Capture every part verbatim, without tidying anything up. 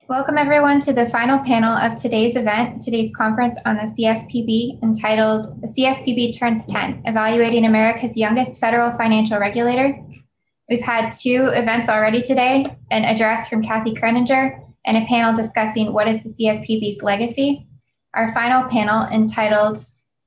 Welcome everyone to the final panel of today's event, today's conference on the C F P B entitled The C F P B Turns ten, Evaluating America's Youngest Federal Financial Regulator. We've had two events already today, an address from Kathy Kreninger and a panel discussing what is the C F P B's legacy. Our final panel entitled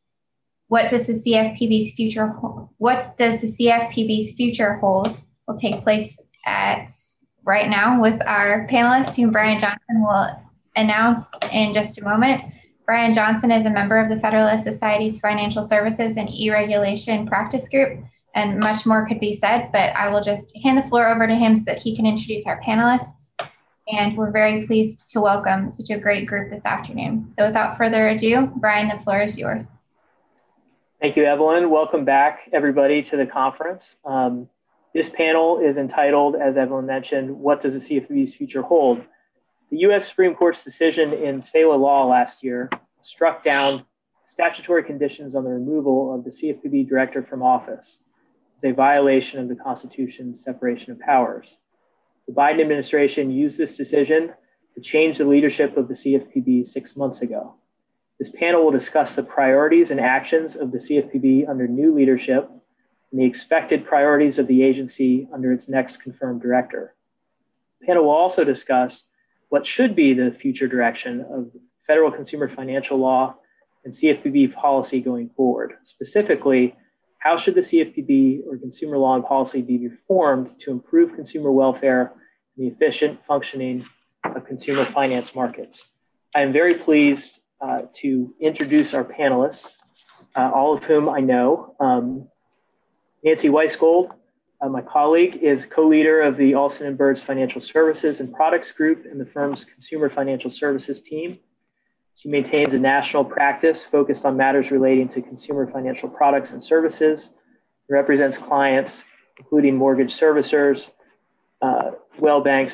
What does the C F P B's future hold? What does the C F P B's future hold will take place at right now with our panelists, whom Brian Johnson will announce in just a moment. Brian Johnson is a member of the Federalist Society's Financial Services and E-Regulation Practice Group, and much more could be said, but I will just hand the floor over to him so that he can introduce our panelists. And we're very pleased to welcome such a great group this afternoon. So without further ado, Brian, the floor is yours. Thank you, Evelyn. Welcome back, everybody, to the conference. Um, This panel is entitled, as Evelyn mentioned, What does the C F P B's future hold? The U S Supreme Court's decision in Saylor Law last year struck down statutory conditions on the removal of the C F P B director from office as a violation of the Constitution's separation of powers. The Biden administration used this decision to change the leadership of the C F P B six months ago. This panel will discuss the priorities and actions of the C F P B under new leadership and the expected priorities of the agency under its next confirmed director. The panel will also discuss what should be the future direction of federal consumer financial law and C F P B policy going forward. Specifically, how should the C F P B or consumer law and policy be reformed to improve consumer welfare and the efficient functioning of consumer finance markets? I am very pleased uh, to introduce our panelists, uh, all of whom I know. Um, Nancy Weisgold, uh, my colleague, is co-leader of the Alston and Birds Financial Services and Products Group in the firm's Consumer Financial Services team. She maintains a national practice focused on matters relating to consumer financial products and services, and represents clients, including mortgage servicers, uh, well banks,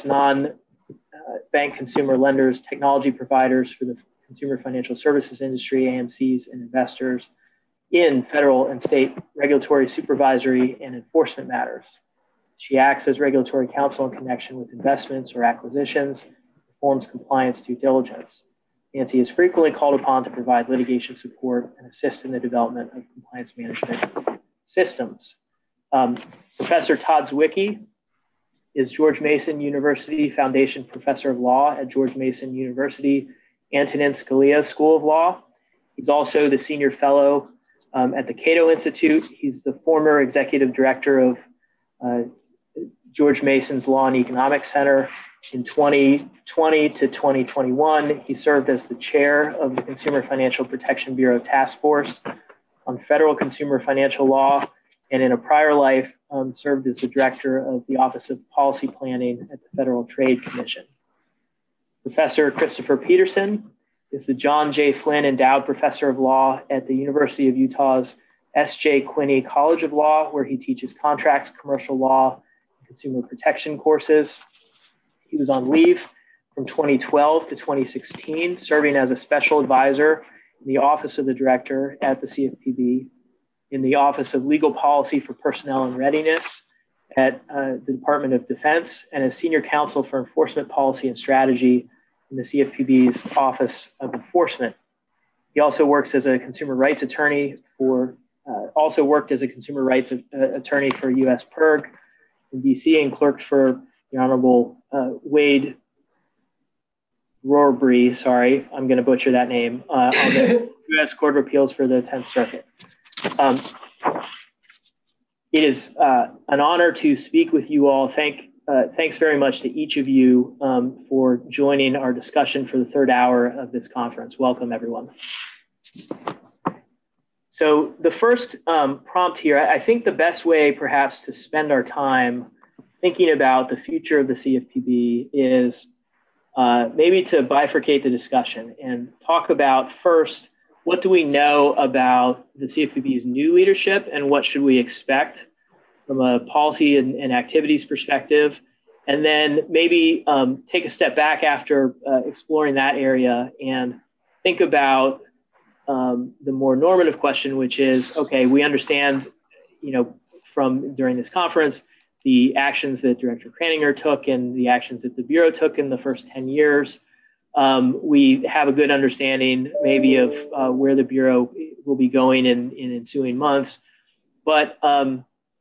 non-bank uh, consumer lenders, technology providers for the consumer financial services industry, A M Cs, and investors in federal and state regulatory, supervisory, and enforcement matters. She acts as regulatory counsel in connection with investments or acquisitions, performs compliance due diligence. Nancy is frequently called upon to provide litigation support and assist in the development of compliance management systems. Um, Professor Todd Zwicky is George Mason University Foundation Professor of Law at George Mason University Antonin Scalia School of Law. He's also the Senior Fellow Um, at the Cato Institute. He's the former executive director of uh, George Mason's Law and Economics Center. In twenty twenty to twenty twenty-one, he served as the chair of the Consumer Financial Protection Bureau Task Force on Federal Consumer Financial Law, and in a prior life, um, served as the director of the Office of Policy Planning at the Federal Trade Commission. Professor Christopher Peterson is the John J. Flynn Endowed Professor of Law at the University of Utah's S J. Quinney College of Law, where he teaches contracts, commercial law, and consumer protection courses. He was on leave from twenty twelve to twenty sixteen, serving as a special advisor in the Office of the Director at the C F P B, in the Office of Legal Policy for Personnel and Readiness at uh, the Department of Defense, and as Senior Counsel for Enforcement Policy and Strategy in the C F P B's Office of Enforcement. He also works as a consumer rights attorney for, uh, also worked as a consumer rights uh, attorney for U S P I R G in D C and clerked for the Honorable uh, Wade Rohrbree, sorry, I'm going to butcher that name, uh, on the U S Court of Appeals for the tenth Circuit. Um, it is uh, an honor to speak with you all. Thank Uh, thanks very much to each of you um, for joining our discussion for the third hour of this conference. Welcome, everyone. So the first um, prompt here, I think the best way perhaps to spend our time thinking about the future of the C F P B is uh, maybe to bifurcate the discussion and talk about first, what do we know about the C F P B's new leadership and what should we expect from a policy and, and activities perspective, and then maybe um, take a step back after uh, exploring that area and think about um, the more normative question, which is, okay, we understand, you know, from during this conference, the actions that Director Kraninger took and the actions that the Bureau took in the first ten years. Um, we have a good understanding maybe of uh, where the Bureau will be going in, in ensuing months. But um,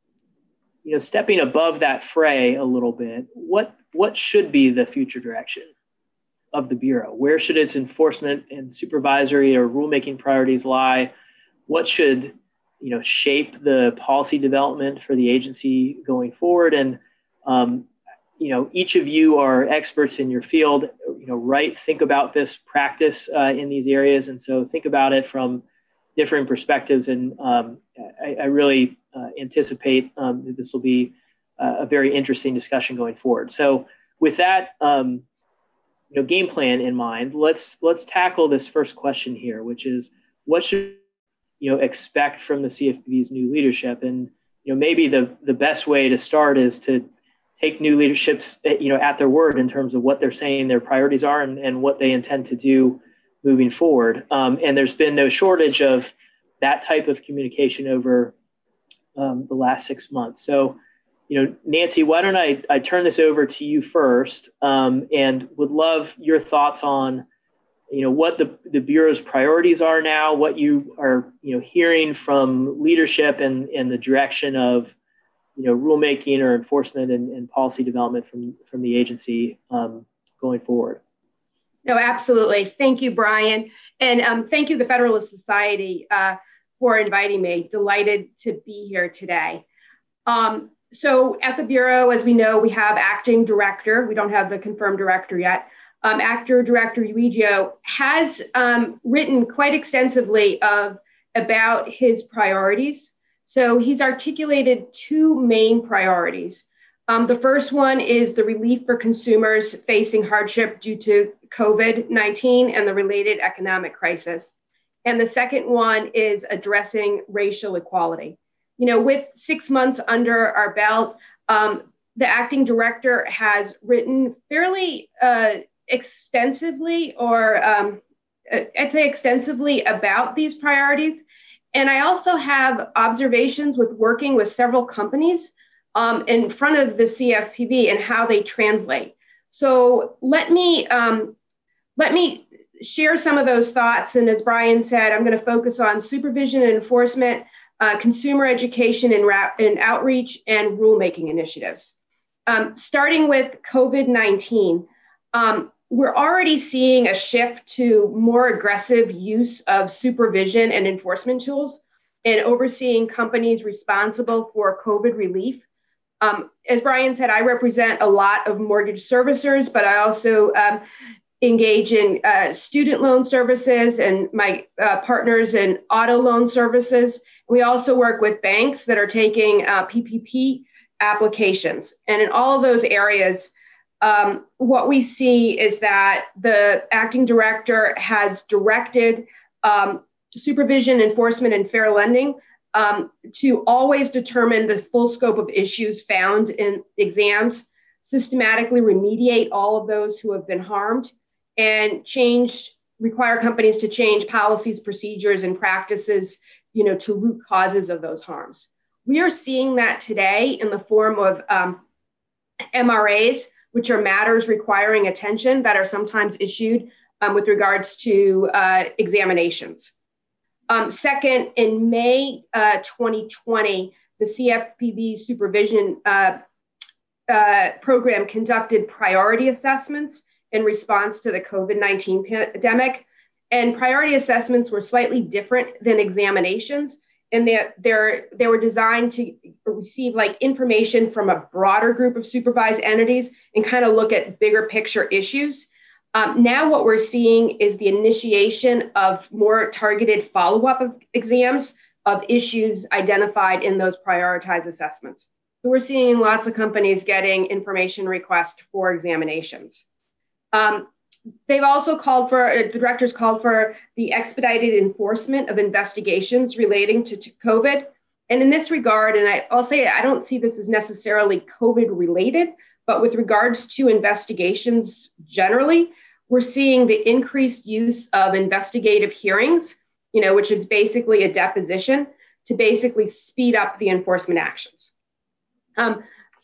you know, stepping above that fray a little bit, what, what should be the future direction of the Bureau? Where should its enforcement and supervisory or rulemaking priorities lie? What should, you know, shape the policy development for the agency going forward? And, um, you know, each of you are experts in your field, you know, right? Think about this practice uh, in these areas. And so think about it from different perspectives. And um, I, I really uh, anticipate um, that this will be uh, a very interesting discussion going forward. So with that, um, you know, game plan in mind, let's let's tackle this first question here, which is what should you know expect from the C F P B's new leadership? And you know, maybe the the best way to start is to take new leaderships you know at their word in terms of what they're saying their priorities are and, and what they intend to do moving forward. Um, and there's been no shortage of that type of communication over um, the last six months. So, you know, Nancy, why don't I, I turn this over to you first, um, and would love your thoughts on, you know, what the, the Bureau's priorities are now, what you are, you know, hearing from leadership and, and the direction of, you know, rulemaking or enforcement and, and policy development from, from the agency um, going forward. No, absolutely. Thank you, Brian. And um, thank you, the Federalist Society, uh, for inviting me. Delighted to be here today. Um, So at the Bureau, as we know, we have acting director. We don't have the confirmed director yet. Um, actor Director Uegio has um, written quite extensively of, about his priorities. So he's articulated two main priorities. Um, the first one is the relief for consumers facing hardship due to COVID nineteen and the related economic crisis. And the second one is addressing racial equality. You know, with six months under our belt, um, the acting director has written fairly uh, extensively, or um, I'd say extensively, about these priorities. And I also have observations with working with several companies um, in front of the C F P B and how they translate. So let me um, let me share some of those thoughts. And as Brian said, I'm going to focus on supervision and enforcement, Uh, consumer education and, and outreach, and rulemaking initiatives. Um, starting with COVID nineteen, um, we're already seeing a shift to more aggressive use of supervision and enforcement tools and overseeing companies responsible for COVID relief. Um, as Brian said, I represent a lot of mortgage servicers, but I also um, engage in uh, student loan services and my uh, partners in auto loan services. We also work with banks that are taking uh, P P P applications. And in all of those areas, um, what we see is that the acting director has directed um, supervision, enforcement, and fair lending um, to always determine the full scope of issues found in exams, systematically remediate all of those who have been harmed, and change, require companies to change policies, procedures, and practices, you know, to root causes of those harms. We are seeing that today in the form of um, M R As, which are matters requiring attention that are sometimes issued um, with regards to uh, examinations. Um, second, in May uh, twenty twenty, the C F P B supervision uh, uh, program conducted priority assessments in response to the COVID nineteen pandemic. And priority assessments were slightly different than examinations in that they're, they were designed to receive like information from a broader group of supervised entities and kind of look at bigger picture issues. Um, now what we're seeing is the initiation of more targeted follow-up of exams of issues identified in those prioritized assessments. So we're seeing lots of companies getting information requests for examinations. Um, they've also called for, uh, the directors called for the expedited enforcement of investigations relating to, to COVID. And in this regard, and I, I'll say I don't see this as necessarily COVID related, but with regards to investigations generally, we're seeing the increased use of investigative hearings, you know, which is basically a deposition to basically speed up the enforcement actions. Um,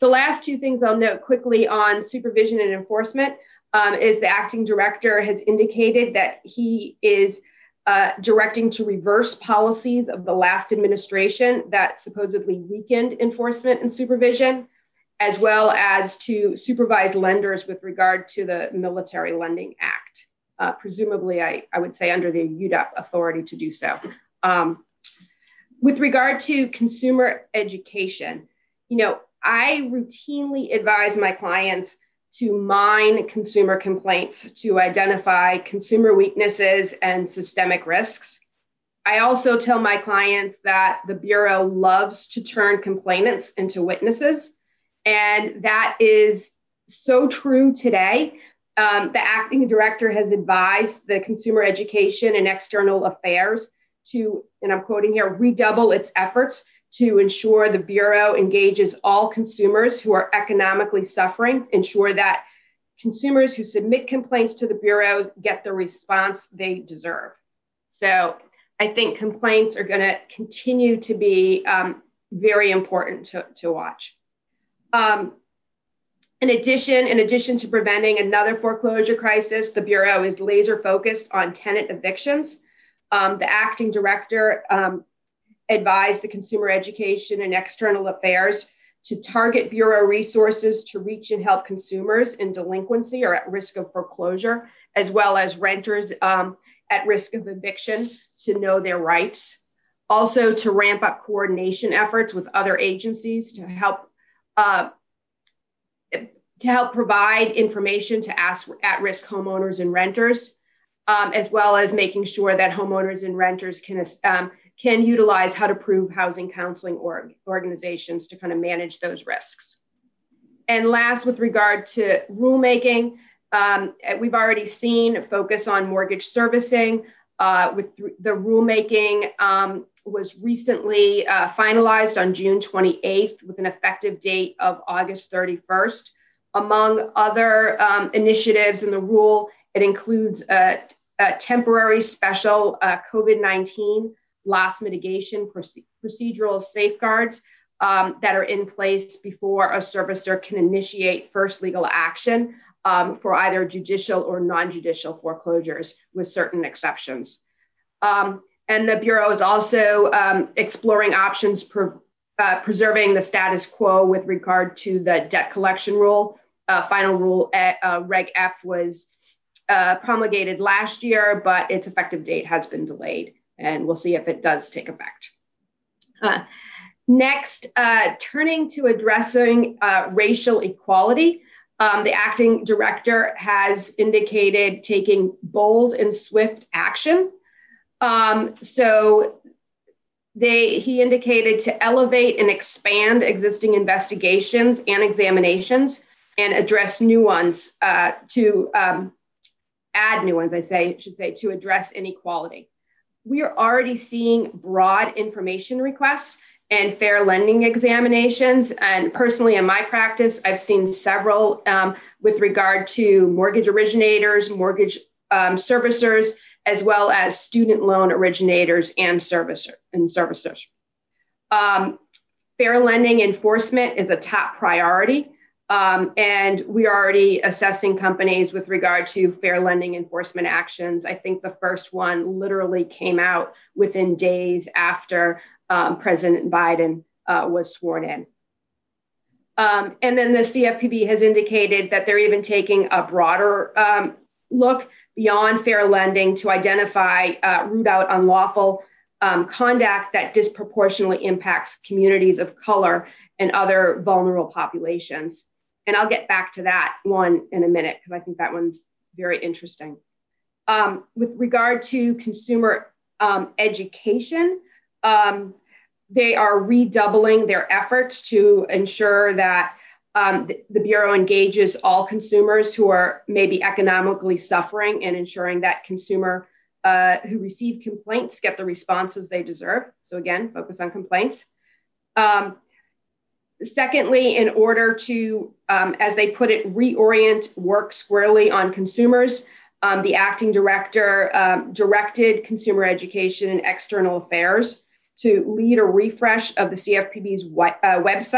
the last two things I'll note quickly on supervision and enforcement um, is the acting director has indicated that he is uh, directing to reverse policies of the last administration that supposedly weakened enforcement and supervision, as well as to supervise lenders with regard to the Military Lending Act. Uh, presumably, I, I would say under the U D A P authority to do so. Um, with regard to consumer education, you know, I routinely advise my clients to mine consumer complaints to identify consumer weaknesses and systemic risks. I also tell my clients that the Bureau loves to turn complainants into witnesses, and that is so true today. Um, the acting director has advised the Consumer Education and External Affairs to, and I'm quoting here, redouble its efforts to ensure the Bureau engages all consumers who are economically suffering, ensure that consumers who submit complaints to the Bureau get the response they deserve. So I think complaints are going to continue to be um, very important to, to watch. Um, In addition, in addition to preventing another foreclosure crisis, the Bureau is laser focused on tenant evictions. Um, the acting director um, advised the Consumer Education and External Affairs to target Bureau resources to reach and help consumers in delinquency or at risk of foreclosure, as well as renters um, at risk of eviction to know their rights. Also to ramp up coordination efforts with other agencies to help uh, to help provide information to ask at-risk homeowners and renters, um, as well as making sure that homeowners and renters can, um, can utilize how to prove housing counseling org organizations to kind of manage those risks. And last, with regard to rulemaking, um, we've already seen focus on mortgage servicing. Uh, with the rulemaking um, was recently uh, finalized on June twenty-eighth with an effective date of August thirty-first. Among other um, initiatives in the rule, it includes a, a temporary special uh, COVID nineteen loss mitigation proce procedural safeguards um, that are in place before a servicer can initiate first legal action um, for either judicial or non-judicial foreclosures with certain exceptions. Um, and the Bureau is also um, exploring options for uh, preserving the status quo with regard to the debt collection rule. Uh, final rule at uh, Reg F was uh, promulgated last year, but its effective date has been delayed, and we'll see if it does take effect. Uh, next, uh, turning to addressing uh, racial equality, um, the acting director has indicated taking bold and swift action. Um, so They, he indicated to elevate and expand existing investigations and examinations and address new ones uh, to um, add new ones, I say, should say, to address inequality. We are already seeing broad information requests and fair lending examinations. And personally, in my practice, I've seen several um, with regard to mortgage originators, mortgage um, servicers, as well as student loan originators and, servicer, and servicers. Um, fair lending enforcement is a top priority. Um, and we are already assessing companies with regard to fair lending enforcement actions. I think the first one literally came out within days after um, President Biden uh, was sworn in. Um, and then the C F P B has indicated that they're even taking a broader um, look beyond fair lending to identify, uh, root out unlawful um, conduct that disproportionately impacts communities of color and other vulnerable populations. And I'll get back to that one in a minute, because I think that one's very interesting. Um, with regard to consumer um, education, um, they are redoubling their efforts to ensure that um, the, the Bureau engages all consumers who are maybe economically suffering and ensuring that consumer uh, who receive complaints get the responses they deserve. So again, focus on complaints. Um, Secondly, in order to, um, as they put it, reorient work squarely on consumers, um, the acting director um, directed Consumer Education and External Affairs to lead a refresh of the C F P B's uh, website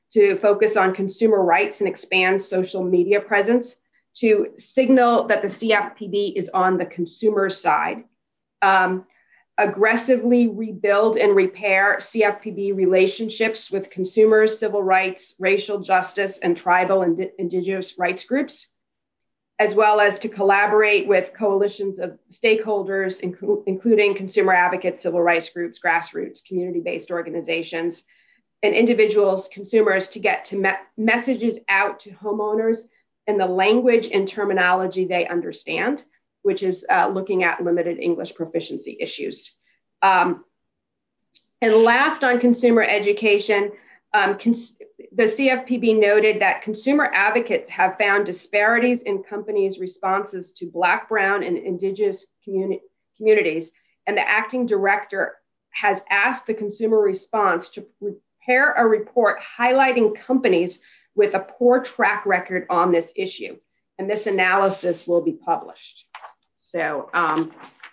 to focus on consumer rights and expand social media presence, to signal that the C F P B is on the consumer side, um, aggressively rebuild and repair C F P B relationships with consumers, civil rights, racial justice, and tribal and indigenous rights groups, as well as to collaborate with coalitions of stakeholders, inc- including consumer advocates, civil rights groups, grassroots, community-based organizations, and individuals, consumers, to get to me- messages out to homeowners in the language and terminology they understand, which is uh, looking at limited English proficiency issues. Um, and last, on consumer education, um, cons- the C F P B noted that consumer advocates have found disparities in companies' responses to Black, Brown, and Indigenous communi- communities, and the acting director has asked the consumer response to prepare a report highlighting companies with a poor track record on this issue. And this analysis will be published. So um,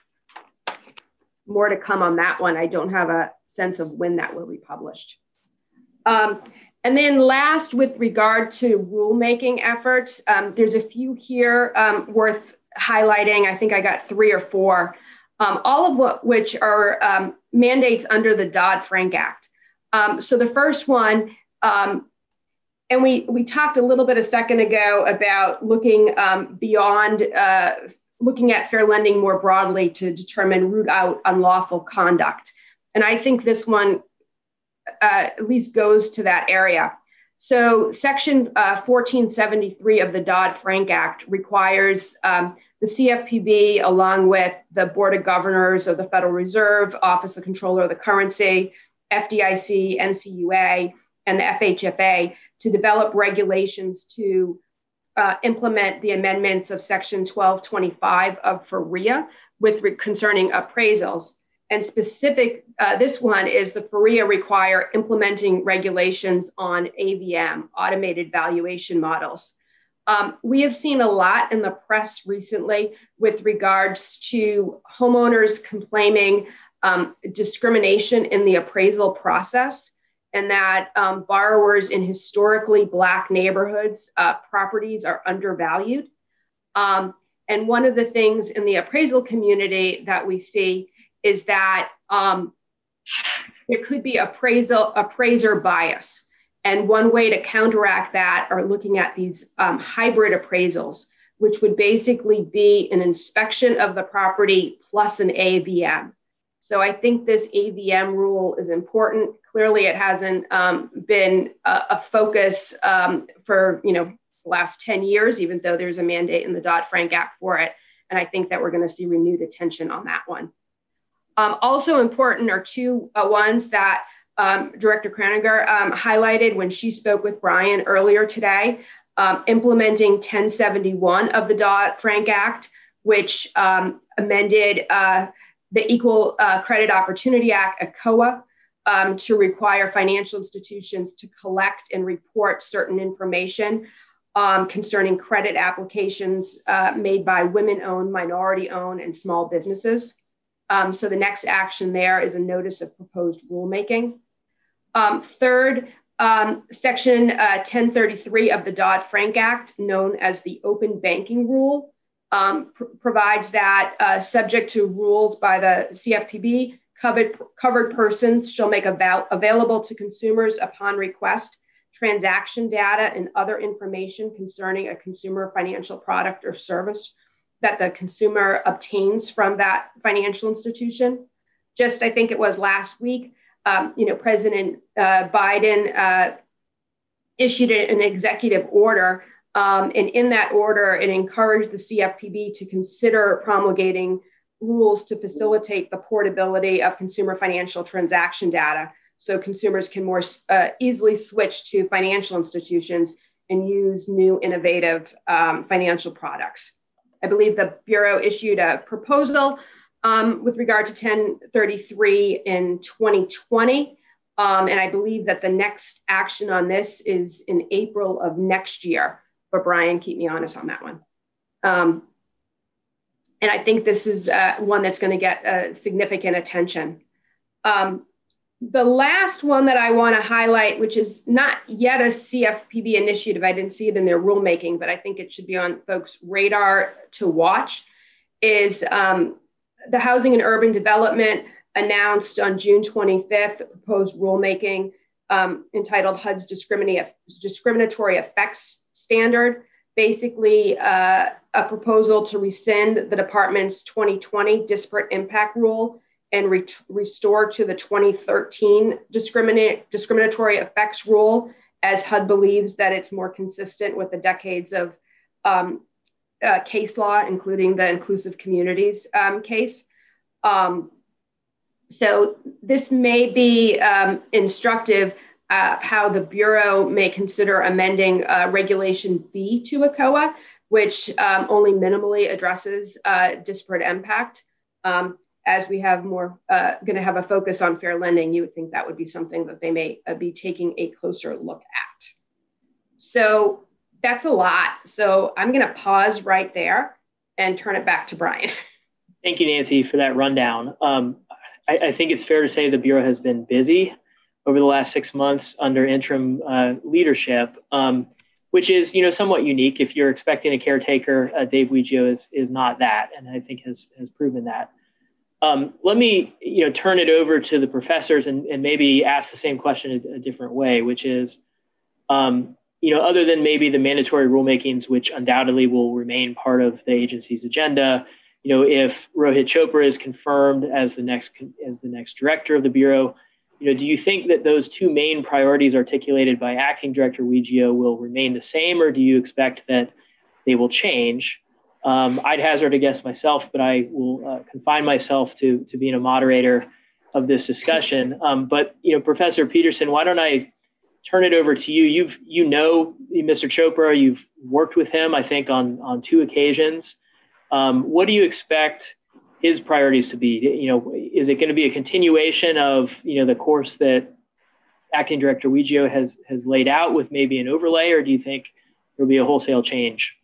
more to come on that one. I don't have a sense of when that will be published. Um, and then last, with regard to rulemaking efforts, um, there's a few here um, worth highlighting. I think I got three or four, um, all of what, which are um, mandates under the Dodd-Frank Act. Um, so the first one, um, and we, we talked a little bit a second ago about looking um, beyond, uh, looking at fair lending more broadly to determine root out unlawful conduct. And I think this one uh, at least goes to that area. So Section uh, fourteen seventy-three of the Dodd-Frank Act requires um, the C F P B, along with the Board of Governors of the Federal Reserve, Office of Comptroller of the Currency, F D I C, N C U A, and the F H F A, to develop regulations to uh, implement the amendments of Section twelve twenty-five of FERIA with re- concerning appraisals. And specific, uh, this one is the FERIA require implementing regulations on A V M, automated valuation models. Um, we have seen a lot in the press recently with regards to homeowners complaining um, discrimination in the appraisal process, and that um, borrowers in historically Black neighborhoods, uh, properties are undervalued. Um, and one of the things in the appraisal community that we see is that um, there could be appraisal appraiser bias. And one way to counteract that are looking at these um, hybrid appraisals, which would basically be an inspection of the property plus an A V M. So I think this A V M rule is important. Clearly, it hasn't um, been a, a focus um, for you know the last ten years, even though there's a mandate in the Dodd-Frank Act for it. And I think that we're going to see renewed attention on that one. Um, also important are two uh, ones that um, Director Kraninger um, highlighted when she spoke with Brian earlier today, um, implementing ten seventy-one of the Dodd-Frank Act, which um, amended uh, the Equal uh, Credit Opportunity Act, E C O A, um, to require financial institutions to collect and report certain information um, concerning credit applications uh, made by women-owned, minority-owned, and small businesses. Um, so the next action there is a notice of proposed rulemaking. Um, third, um, Section uh, ten thirty-three of the Dodd-Frank Act, known as the Open Banking Rule, um, pr- provides that uh, subject to rules by the C F P B, covered, covered persons shall make avail- available to consumers upon request transaction data and other information concerning a consumer financial product or service that the consumer obtains from that financial institution. Just, I think it was last week, um, you know, President uh, Biden uh, issued an executive order, um, and in that order, it encouraged the C F P B to consider promulgating rules to facilitate the portability of consumer financial transaction data, so consumers can more uh, easily switch to financial institutions and use new innovative um, financial products. I believe the Bureau issued a proposal um, with regard to ten thirty-three in twenty twenty. Um, and I believe that the next action on this is in April of next year. But Brian, keep me honest on that one. Um, and I think this is uh, one that's going to get uh, significant attention. Um, the last one that I want to highlight, which is not yet a C F P B initiative, I didn't see it in their rulemaking, but I think it should be on folks' radar to watch, is um, the Housing and Urban Development announced on June twenty-fifth a proposed rulemaking um, entitled H U D's Discriminatory, Discriminatory Effects Standard, basically uh, a proposal to rescind the department's twenty twenty disparate impact rule and re- restore to the twenty thirteen discriminate, discriminatory effects rule, as H U D believes that it's more consistent with the decades of um, uh, case law, including the Inclusive Communities um, case. Um, so this may be um, instructive uh, how the Bureau may consider amending uh, Regulation B to A C O A, which um, only minimally addresses uh, disparate impact. Um, As we have more, uh, going to have a focus on fair lending, you would think that would be something that they may uh, be taking a closer look at. So that's a lot. So I'm going to pause right there and turn it back to Brian. Thank you, Nancy, for that rundown. Um, I, I think it's fair to say the Bureau has been busy over the last six months under interim uh, leadership, um, which is, you know, somewhat unique. If you're expecting a caretaker, uh, Dave Weggio is is not that, and I think has has proven that. Um, let me, you know, turn it over to the professors and, and maybe ask the same question a, a different way, which is, um, you know, other than maybe the mandatory rulemakings, which undoubtedly will remain part of the agency's agenda, you know, if Rohit Chopra is confirmed as the next as the next director of the Bureau, you know, do you think that those two main priorities articulated by Acting Director Weggio will remain the same, or do you expect that they will change? Um, I'd hazard a guess myself, but I will uh, confine myself to, to being a moderator of this discussion. Um, but, you know, Professor Peterson, why don't I turn it over to you? You've, you know, Mister Chopra, you've worked with him, I think, on, on two occasions. Um, what do you expect his priorities to be? You know, is it going to be a continuation of, you know, the course that Acting Director Weggio has, has laid out with maybe an overlay, or do you think there'll be a wholesale change?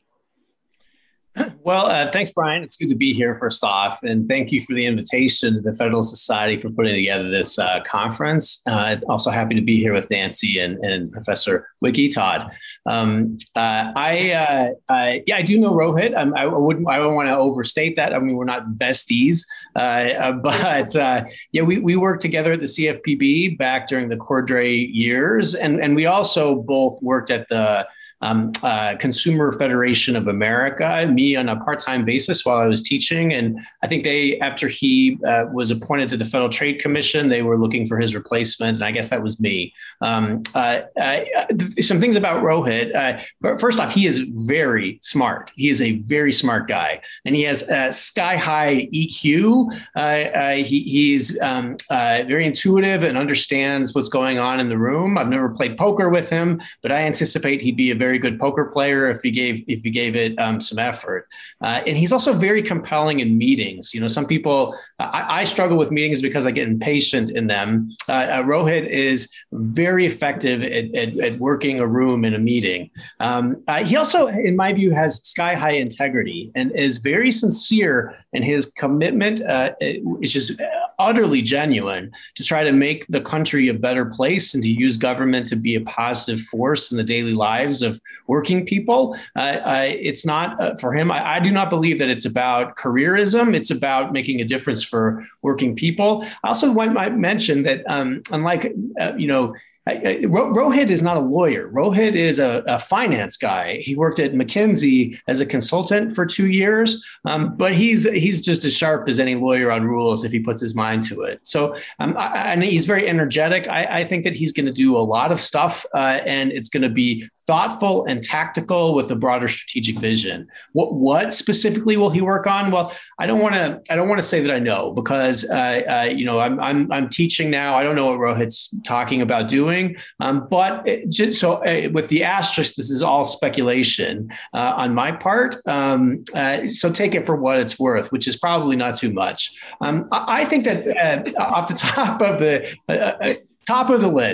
Well, uh, thanks, Brian. It's good to be here, first off. And thank you for the invitation to the Federalist Society for putting together this uh, conference. Uh, also happy to be here with Nancy and, and Professor Wiggy Todd. Um, uh, I, uh, I, yeah, I do know Rohit. Um, I wouldn't, I don't want to overstate that. I mean, we're not besties, uh, but uh, yeah, we, we worked together at the C F P B back during the Cordray years. And, and we also both worked at the Um, uh, Consumer Federation of America, me on a part-time basis while I was teaching. And I think they, after he uh, was appointed to the Federal Trade Commission, they were looking for his replacement. And I guess that was me. Um, uh, uh, some things about Rohit. Uh, first off, he is very smart. He is a very smart guy. And he has uh, sky-high E Q. Uh, uh, he, he's um, uh, very intuitive and understands what's going on in the room. I've never played poker with him, but I anticipate he'd be a very very good poker player if he gave if he gave it um, some effort. Uh, and he's also very compelling in meetings. You know, some people, I, I struggle with meetings because I get impatient in them. Uh, uh, Rohit is very effective at, at, at working a room in a meeting. Um, uh, he also, in my view, has sky high integrity and is very sincere in his commitment, uh, which is utterly genuine, to try to make the country a better place and to use government to be a positive force in the daily lives of working people. Uh, uh, it's not uh, for him. I, I do not believe that it's about careerism. It's about making a difference for working people. I also want to mention that um, unlike, uh, you know, Rohit is not a lawyer. Rohit is a, a finance guy. He worked at McKinsey as a consultant for two years, um, but he's he's just as sharp as any lawyer on rules if he puts his mind to it. So, um, I, and he's very energetic. I, I think that he's going to do a lot of stuff, uh, and it's going to be thoughtful and tactical with a broader strategic vision. What what specifically will he work on? Well, I don't want to I don't want to say that I know because uh, uh, you know I'm I'm I'm teaching now. I don't know what Rohit's talking about doing. Um, but it, just, so uh, with the asterisk, this is all speculation uh, on my part. Um, uh, so take it for what it's worth, which is probably not too much. Um, I, I think that uh, off the top of the uh, uh, top of the list,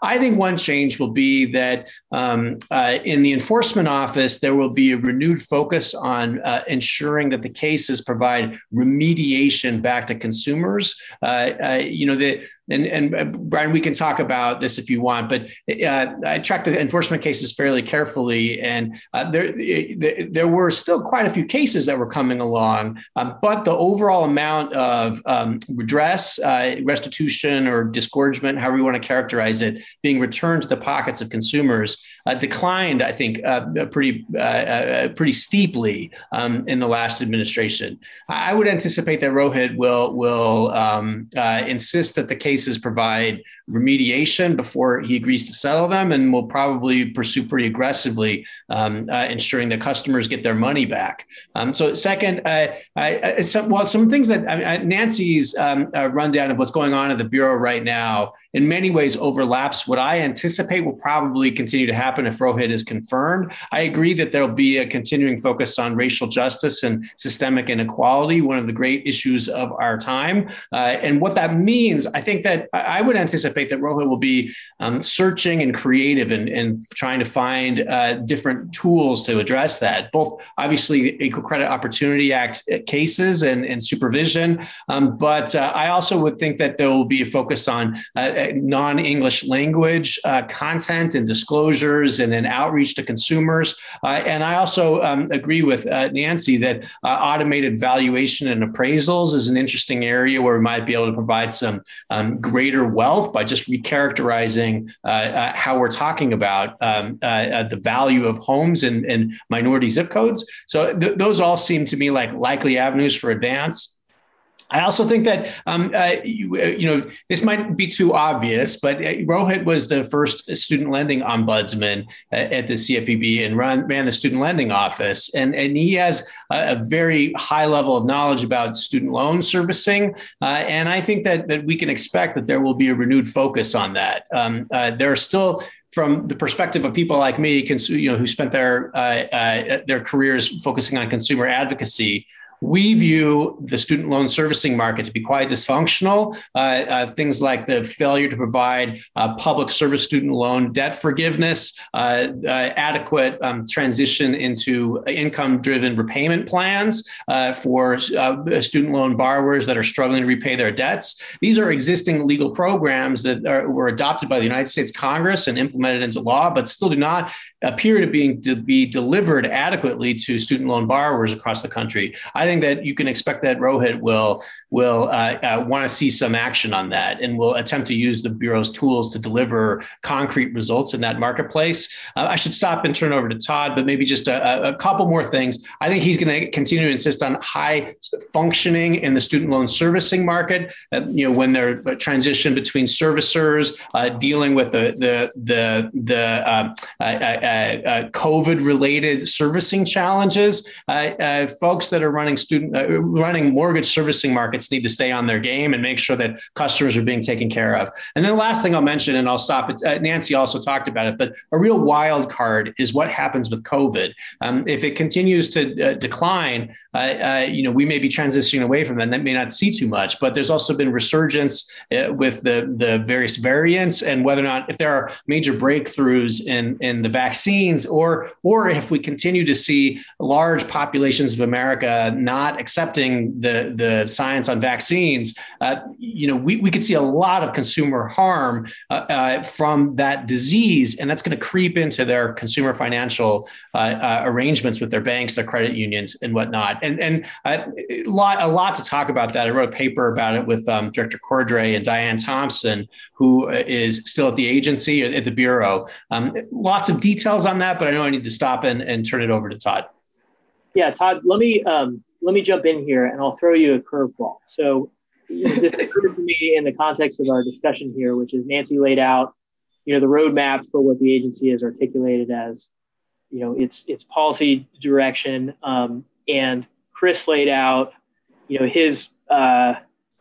I think one change will be that um, uh, in the enforcement office, there will be a renewed focus on uh, ensuring that the cases provide remediation back to consumers. Uh, uh, you know, the And, and uh, Brian, we can talk about this if you want, but uh, I tracked the enforcement cases fairly carefully, and uh, there, there were still quite a few cases that were coming along, um, but the overall amount of um, redress, uh, restitution, or disgorgement, however you want to characterize it, being returned to the pockets of consumers uh, declined, I think, uh, pretty uh, uh, pretty steeply um, in the last administration. I would anticipate that Rohit will will um, uh, insist that the case cases provide remediation before he agrees to settle them, and will probably pursue pretty aggressively um, uh, ensuring that customers get their money back. Um, so second, uh, I, I, some, well, some things that I, Nancy's um, uh, rundown of what's going on at the Bureau right now in many ways overlaps what I anticipate will probably continue to happen if Rohit is confirmed. I agree that there'll be a continuing focus on racial justice and systemic inequality, one of the great issues of our time. Uh, and what that means, I think that I would anticipate that Rohit will be um, searching and creative and, and trying to find uh, different tools to address that, both obviously Equal Credit Opportunity Act cases and, and supervision. Um, but uh, I also would think that there will be a focus on uh, non-English language uh, content and disclosures and an outreach to consumers. Uh, and I also um, agree with uh, Nancy that uh, automated valuation and appraisals is an interesting area where we might be able to provide some um, greater wealth by just recharacterizing uh, uh, how we're talking about um, uh, uh, the value of homes in, in minority zip codes. So th- those all seem to me like likely avenues for advance. I also think that, um, uh, you, uh, you know, this might be too obvious, but Rohit was the first student lending ombudsman at the C F P B and run, ran the student lending office. And, and he has a, a very high level of knowledge about student loan servicing. Uh, and I think that, that we can expect that there will be a renewed focus on that. Um, uh, there are still, from the perspective of people like me, cons- you know, who spent their uh, uh, their careers focusing on consumer advocacy, we view the student loan servicing market to be quite dysfunctional. Uh, uh, things like the failure to provide uh, public service student loan debt forgiveness, uh, uh, adequate um, transition into income-driven repayment plans uh, for uh, student loan borrowers that are struggling to repay their debts. These are existing legal programs that are, were adopted by the United States Congress and implemented into law, but still do not appear to, being, to be delivered adequately to student loan borrowers across the country. I think that you can expect that Rohit will will uh, uh, want to see some action on that and will attempt to use the Bureau's tools to deliver concrete results in that marketplace. Uh, I should stop and turn over to Todd, but maybe just a, a couple more things. I think he's going to continue to insist on high functioning in the student loan servicing market. Uh, you know, when they're transition between servicers, uh, dealing with the the the the uh, uh, uh, COVID-related servicing challenges. Uh, uh, folks that are running student uh, running mortgage servicing markets need to stay on their game and make sure that customers are being taken care of. And then the last thing I'll mention, and I'll stop it, uh, Nancy also talked about it, but a real wild card is what happens with COVID. Um, if it continues to uh, decline, uh, uh, you know, we may be transitioning away from that. And that may not see too much, but there's also been resurgence uh, with the, the various variants, and whether or not, if there are major breakthroughs in, in the vaccines, or, or if we continue to see large populations of America not accepting the, the science on vaccines, uh, you know, we, we could see a lot of consumer harm uh, uh, from that disease, and that's going to creep into their consumer financial uh, uh, arrangements with their banks, their credit unions, and whatnot. And and uh, a lot a lot to talk about that. I wrote a paper about it with um, Director Cordray and Diane Thompson, who is still at the agency at the Bureau. Um, lots of details on that, but I know I need to stop and, and turn it over to Todd. Yeah, Todd, let me um, let me jump in here, and I'll throw you a curveball. So you know, this occurred to me in the context of our discussion here, which is Nancy laid out, you know, the roadmap for what the agency has articulated as, you know, its its policy direction, um, and Chris laid out, you know, his uh,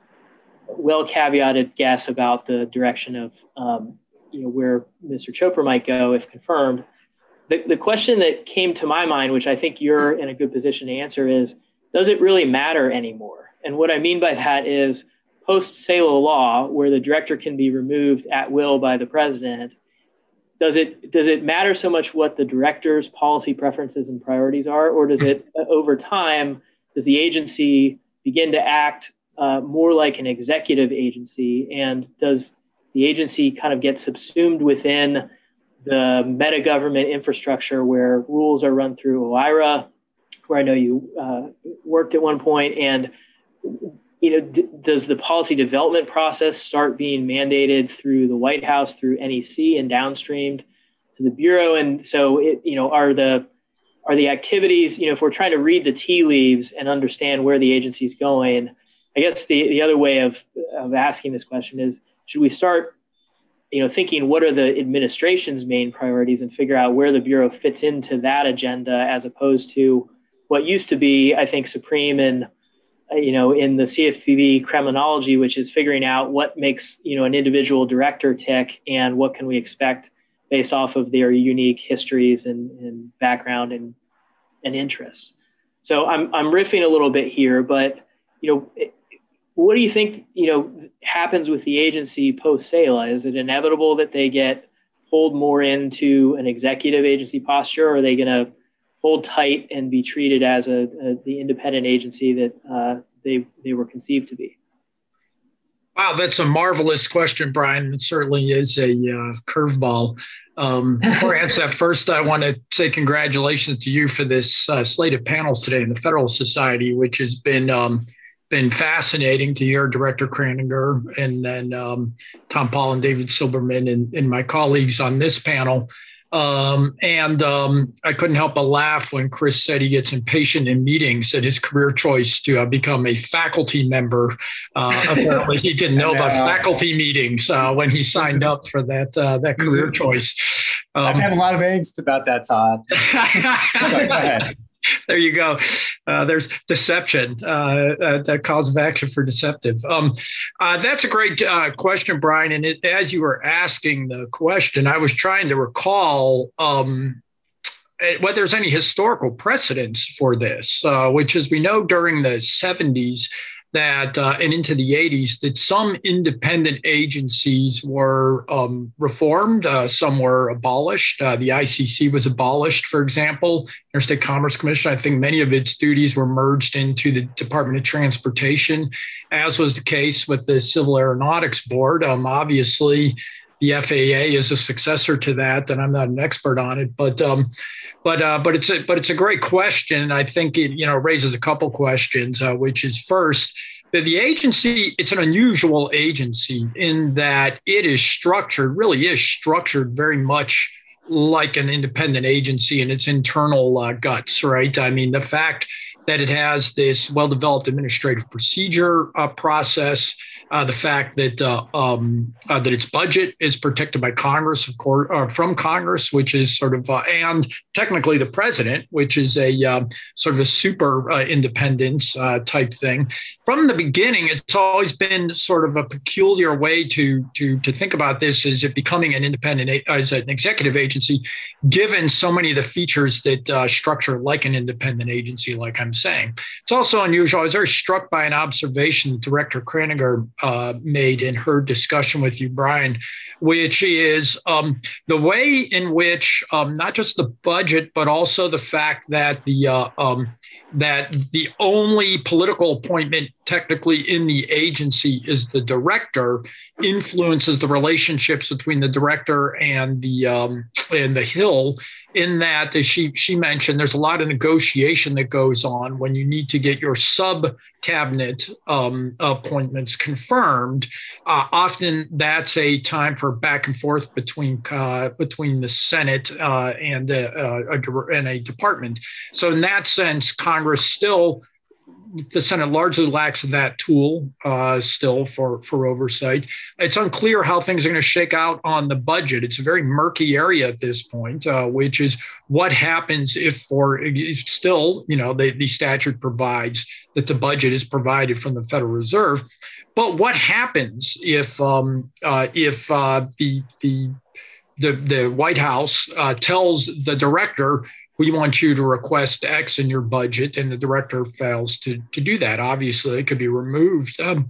well caveated guess about the direction of, um, you know, where Mister Chopra might go if confirmed. The, the question that came to my mind, which I think you're in a good position to answer, is, does it really matter anymore? And what I mean by that is, post-SALA law, where the director can be removed at will by the president, does it does it matter so much what the director's policy preferences and priorities are, or does it, uh, over time, does the agency begin to act uh, more like an executive agency, and does the agency kind of get subsumed within the meta-government infrastructure where rules are run through OIRA, where I know you uh, worked at one point, and you know, d- does the policy development process start being mandated through the White House, through N E C, and downstreamed to the Bureau? And so, it, you know, are the are the activities, you know, if we're trying to read the tea leaves and understand where the agency is going, I guess the, the other way of, of asking this question is, should we start, you know, thinking what are the administration's main priorities and figure out where the Bureau fits into that agenda, as opposed to what used to be, I think, supreme in, you know, in the C F P B criminology, which is figuring out what makes, you know, an individual director tick and what can we expect based off of their unique histories and, and background and, and interests. So I'm I'm riffing a little bit here, but, you know, it, what do you think, you know, happens with the agency post-SALA? Is it inevitable that they get pulled more into an executive agency posture, or are they going to hold tight and be treated as a, a the independent agency that uh, they they were conceived to be? Wow, that's a marvelous question, Brian. It certainly is a uh, curveball. Um, before I answer that, first, I want to say congratulations to you for this uh, slate of panels today in the Federalist Society, which has been um, been fascinating to hear Director Kraninger and then um, Tom Paul and David Silberman and, and my colleagues on this panel. Um, and um, I couldn't help but laugh when Chris said he gets impatient in meetings at his career choice to uh, become a faculty member. Uh, apparently, he didn't know about faculty meetings uh, when he signed up for that uh, that career choice. Um, I've had a lot of angst about that, Todd. Go ahead. There you go. Uh, there's deception, uh, uh, that cause of action for deceptive. Um, uh, that's a great uh, question, Brian. And it, as you were asking the question, I was trying to recall um, whether there's any historical precedence for this, uh, which, as we know, during the seventies that uh, and into the eighties, that some independent agencies were um, reformed, uh, some were abolished. Uh, the I C C was abolished, for example. Interstate Commerce Commission, I think many of its duties were merged into the Department of Transportation, as was the case with the Civil Aeronautics Board. Um, obviously, the F A A is a successor to that, and I'm not an expert on it, but um, but uh, but it's a but it's a great question. I think it you know raises a couple questions, uh, which is first, that the agency, it's an unusual agency in that it is structured, really is structured very much like an independent agency in its internal uh, guts, right? I mean, the fact that it has this well-developed administrative procedure uh, process, uh, the fact that uh, um, uh, that its budget is protected by Congress, of course, uh, from Congress, which is sort of, uh, and technically the president, which is a uh, sort of a super uh, independence uh, type thing. From the beginning, it's always been sort of a peculiar way to to to think about this as it becoming an independent, as an executive agency, given so many of the features that uh, structure like an independent agency, like I'm saying. It's also unusual. I was very struck by an observation Director Kraninger uh, made in her discussion with you, Brian, which is um, the way in which um, not just the budget, but also the fact that the uh, um, that the only political appointment technically in the agency is the director, influences the relationships between the director and the um, and the Hill. In that, as she she mentioned, there's a lot of negotiation that goes on when you need to get your sub cabinet um, appointments confirmed. Uh, often, that's a time for back and forth between uh, between the Senate uh, and a, a, and a department. So, in that sense, Congress still. The Senate largely lacks that tool uh, still for, for oversight. It's unclear how things are going to shake out on the budget. It's a very murky area at this point, uh, which is what happens if for if still, you know, the, the statute provides that the budget is provided from the Federal Reserve. But what happens if um, uh, if uh, the, the, the, the White House uh, tells the director, we want you to request X in your budget, and the director fails to, to do that? Obviously, it could be removed. Um,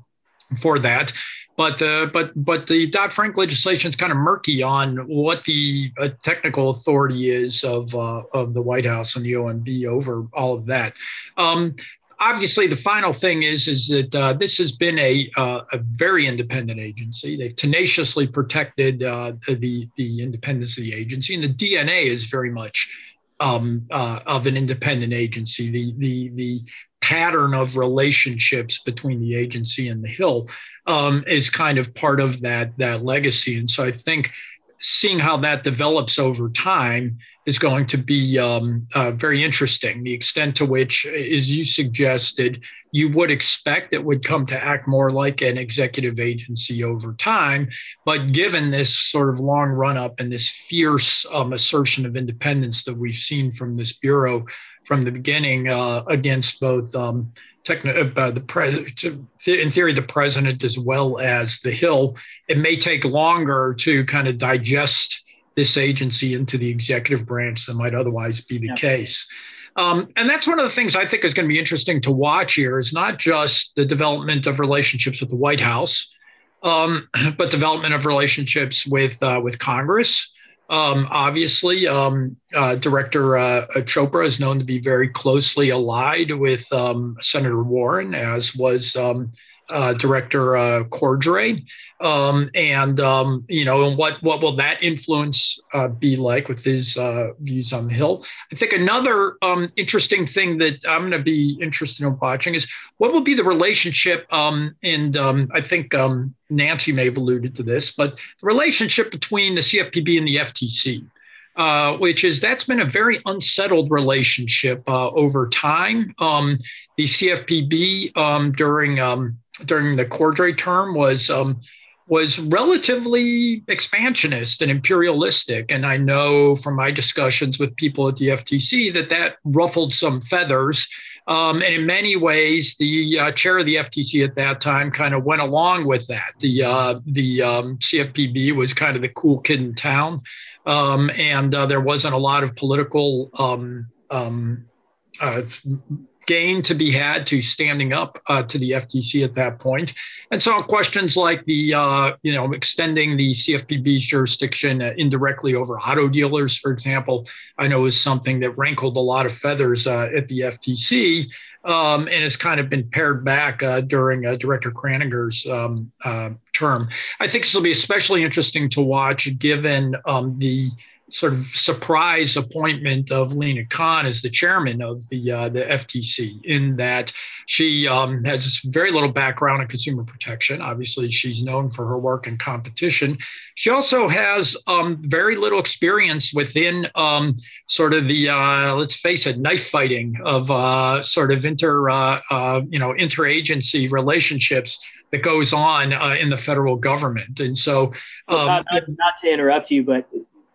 for that. But the but but the Dodd-Frank legislation is kind of murky on what the uh, technical authority is of uh, of the White House and the O M B over all of that. Um, obviously, the final thing is is that uh, this has been a uh, a very independent agency. They've tenaciously protected uh, the the independence of the agency, and the D N A is very much um, uh, of an independent agency. The the the pattern of relationships between the agency and the Hill um, is kind of part of that, that legacy. And so I think seeing how that develops over time is going to be um, uh, very interesting. The extent to which, as you suggested, you would expect it would come to act more like an executive agency over time. But given this sort of long run up and this fierce um, assertion of independence that we've seen from this Bureau from the beginning uh, against both um, techni- uh, the pre- in theory, the president as well as the Hill, it may take longer to kind of digest this agency into the executive branch than might otherwise be the yeah. case. Um, and that's one of the things I think is going to be interesting to watch here is not just the development of relationships with the White House, um, but development of relationships with uh, with Congress. Um, obviously, um, uh, Director uh, Chopra is known to be very closely allied with um, Senator Warren, as was um, uh, Director uh, Cordray. Um, and, um, you know, and what, what will that influence uh, be like with his uh, views on the Hill? I think another um, interesting thing that I'm going to be interested in watching is what will be the relationship, um, and um, I think um, Nancy may have alluded to this, but the relationship between the C F P B and the F T C, uh, which is that's been a very unsettled relationship uh, over time. Um, the C F P B um, during um, during the Cordray term was um, was relatively expansionist and imperialistic. And I know from my discussions with people at the F T C that that ruffled some feathers. Um, and in many ways, the uh, chair of the F T C at that time kind of went along with that. The uh, the um, C F P B was kind of the cool kid in town. Um, and uh, there wasn't a lot of political um, um, uh, gain to be had to standing up uh, to the F T C at that point. And so questions like the, uh, you know, extending the C F P B's jurisdiction uh, indirectly over auto dealers, for example, I know is something that rankled a lot of feathers uh, at the F T C um, and has kind of been pared back uh, during uh, Director Kraninger's um, uh, term. I think this will be especially interesting to watch given um, the sort of surprise appointment of Lina Khan as the chairman of the uh, the F T C, in that she um, has very little background in consumer protection. Obviously, she's known for her work in competition. She also has um, very little experience within um, sort of the, uh, let's face it, knife fighting of uh, sort of inter, uh, uh, you know, interagency relationships that goes on uh, in the federal government. And so, um, well, not, not, not to interrupt you, but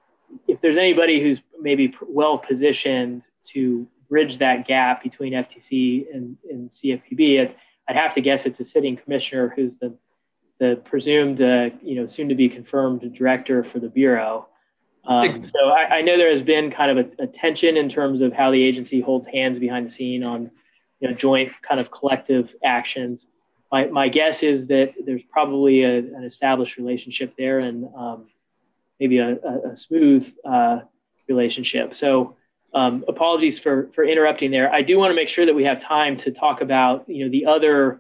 if there's anybody who's maybe well positioned to bridge that gap between F T C and, and C F P B, it, I'd have to guess it's a sitting commissioner who's the the presumed, uh, you know, soon to be confirmed director for the Bureau. Um, so I, I know there has been kind of a, a tension in terms of how the agency holds hands behind the scene on, you know, joint kind of collective actions. My my guess is that there's probably a, an established relationship there, and um, maybe a, a, a smooth uh, relationship. So um, apologies for, for interrupting there. I do want to make sure that we have time to talk about, you know, the other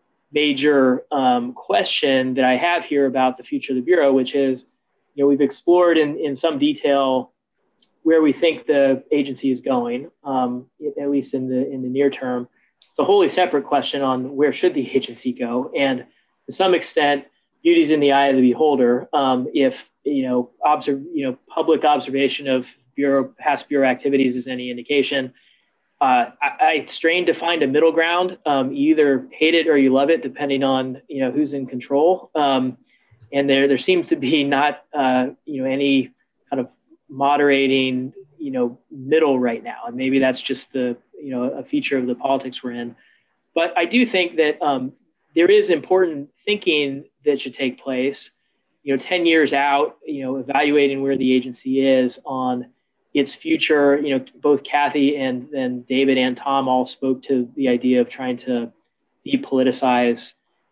major um, question that I have here about the future of the Bureau, which is, you know, we've explored in, in some detail where we think the agency is going, um, at least in the in the near term. It's a wholly separate question on where should the agency go. And to some extent, beauty's in the eye of the beholder. Um, if you know, observe, you know, public observation of bureau past bureau activities is any indication. Uh, I, I strain to find a middle ground. Um, you either hate it or you love it, depending on you know who's in control. Um, and there there seems to be not uh, you know any kind of moderating you know middle right now, and maybe that's just the you know a feature of the politics we're in. But I do think that um, there is important thinking that should take place. You know, ten years out, you know, evaluating where the agency is on its future. You know, both Kathy and then David and Tom all spoke to the idea of trying to depoliticize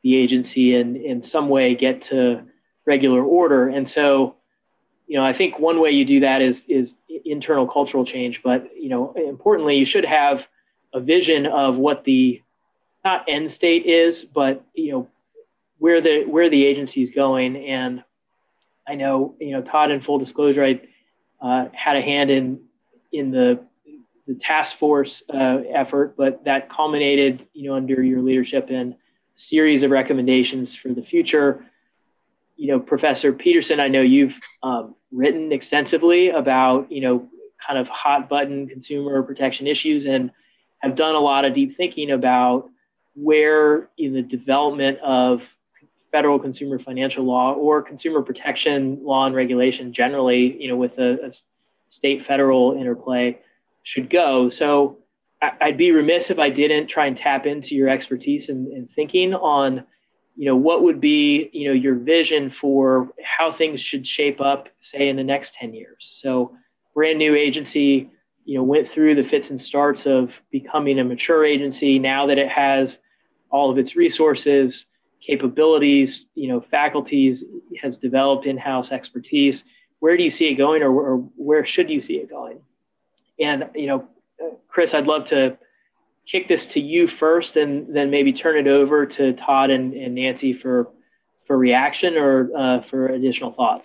the agency and in some way get to regular order. And so, you know, I think one way you do that is is internal cultural change. But, you know, importantly, you should have a vision of what the not end state is, but, you know, where the where the agency is going. And I know, you know, Todd, in full disclosure, I uh, had a hand in in the the task force uh, effort, but that culminated, you know, under your leadership in a series of recommendations for the future. You know, Professor Peterson, I know you've um, written extensively about, you know, kind of hot button consumer protection issues and have done a lot of deep thinking about where in the development of federal consumer financial law or consumer protection law and regulation generally, you know, with a, a state federal interplay should go. So I, I'd be remiss if I didn't try and tap into your expertise and in, in thinking on, you know, what would be, you know, your vision for how things should shape up, say, in the next ten years. So brand new agency, you know, went through the fits and starts of becoming a mature agency. Now that it has all of its resources, capabilities, you know, faculties, has developed in-house expertise. Where do you see it going, or, or where should you see it going? And, you know, Chris, I'd love to kick this to you first and then maybe turn it over to Todd and, and Nancy for, for reaction or uh, for additional thought.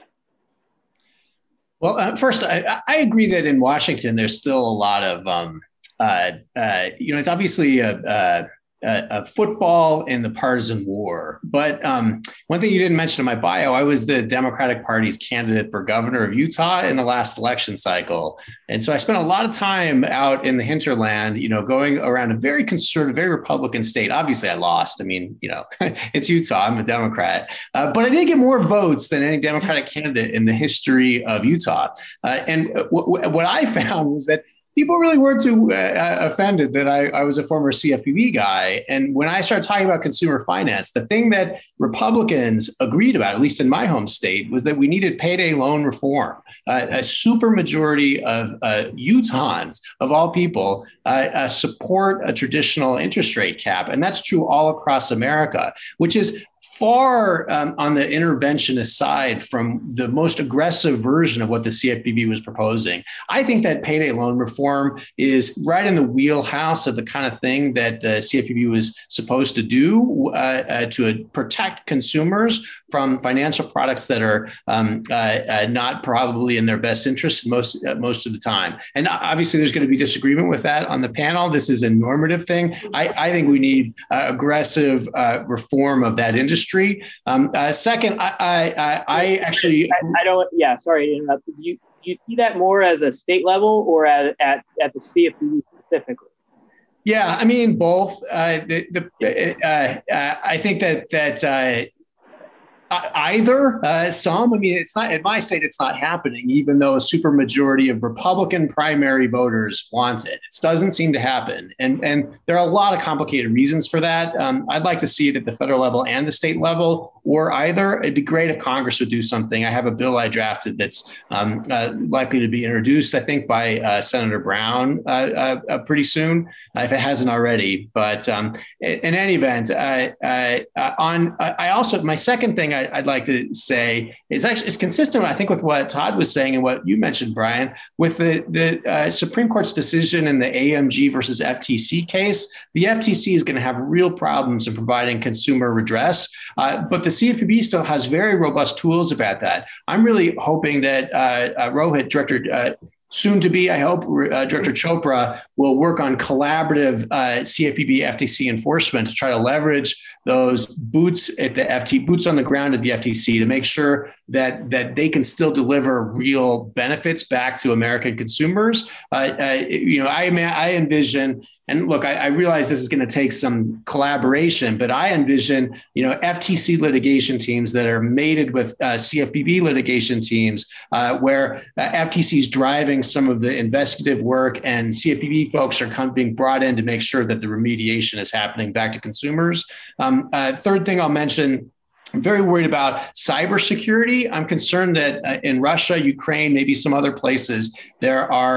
Well, uh, first, I, I agree that in Washington, there's still a lot of, um, uh, uh, you know, it's obviously a, a, a football and the partisan war. But um, one thing you didn't mention in my bio, I was the Democratic Party's candidate for governor of Utah in the last election cycle. And so I spent a lot of time out in the hinterland, you know, going around a very conservative, very Republican state. Obviously, I lost. I mean, you know, it's Utah. I'm a Democrat. Uh, but I did get more votes than any Democratic candidate in the history of Utah. Uh, and w- what I found was that people really weren't too uh, offended that I, I was a former C F P B guy. And when I started talking about consumer finance, the thing that Republicans agreed about, at least in my home state, was that we needed payday loan reform. Uh, a super majority of uh, Utahns, of all people, uh, uh, support a traditional interest rate cap. And that's true all across America, which is far um, on the interventionist side from the most aggressive version of what the C F P B was proposing. I think that payday loan reform is right in the wheelhouse of the kind of thing that the C F P B was supposed to do uh, uh, to protect consumers from financial products that are um, uh, uh, not probably in their best interest most, uh, most of the time. And obviously there's going to be disagreement with that on the panel. This is a normative thing. I, I think we need uh, aggressive uh, reform of that industry. Um, uh, second, I, I, I actually, I, I don't. Yeah, sorry to interrupt. Do you, do you see that more as a state level or at at, at the C F P B specifically? Yeah, I mean both. Uh, the, the, uh, uh, I think that that. Uh, Either uh, some, I mean, it's not in my state, it's not happening, even though a supermajority of Republican primary voters want it. It doesn't seem to happen. And, and there are a lot of complicated reasons for that. Um, I'd like to see it at the federal level and the state level, or either. It'd be great if Congress would do something. I have a bill I drafted that's um, uh, likely to be introduced, I think, by uh, Senator Brown uh, uh, uh, pretty soon, uh, if it hasn't already. But um, in, in any event, uh, uh, on uh, I also, my second thing I, I'd like to say is actually is consistent, I think, with what Todd was saying and what you mentioned, Brian, with the, the uh, Supreme Court's decision in the A M G versus F T C case. The F T C is going to have real problems in providing consumer redress, uh, but the C F P B still has very robust tools about that. I'm really hoping that uh, uh, Rohit, Director uh, soon to be, I hope, uh, Director Chopra will work on collaborative uh, C F P B F T C enforcement to try to leverage those boots at the F T, boots on the ground at the F T C to make sure that that they can still deliver real benefits back to American consumers. Uh, uh, you know, I I envision, and look, I, I realize this is going to take some collaboration, but I envision, you know, F T C litigation teams that are mated with uh, C F P B litigation teams, uh, where uh, F T C is driving some of the investigative work, and C F P B folks are kind of being brought in to make sure that the remediation is happening back to consumers. Um, uh, third thing I'll mention, I'm very worried about cybersecurity. I'm concerned that uh, in Russia, Ukraine, maybe some other places, there are